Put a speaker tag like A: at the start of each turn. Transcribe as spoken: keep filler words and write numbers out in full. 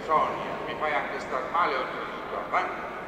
A: Sonia, mi fai anche star male ogni dito, va?